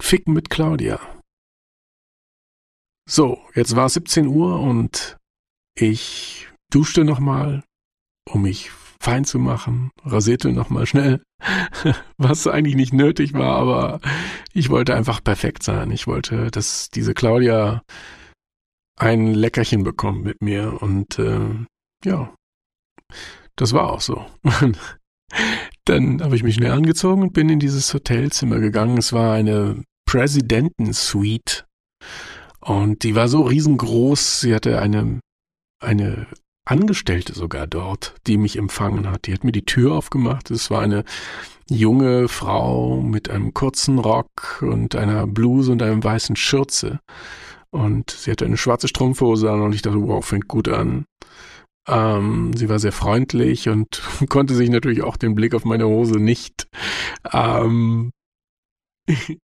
Ficken mit Claudia. So, jetzt war es 17 Uhr und ich duschte nochmal, um mich fein zu machen, rasierte nochmal schnell, was eigentlich nicht nötig war, aber ich wollte einfach perfekt sein. Ich wollte, dass diese Claudia ein Leckerchen bekommt mit mir und ja, das war auch so. Dann habe ich mich schnell angezogen und bin in dieses Hotelzimmer gegangen. Es war eine Präsidentensuite und die war so riesengroß. Sie hatte eine Angestellte sogar dort, die mich empfangen hat. Die hat mir die Tür aufgemacht. Es war eine junge Frau mit einem kurzen Rock und einer Bluse und einem weißen Schürze. Und sie hatte eine schwarze Strumpfhose an und ich dachte, wow, fängt gut an. Sie war sehr freundlich und konnte sich natürlich auch den Blick auf meine Hose nicht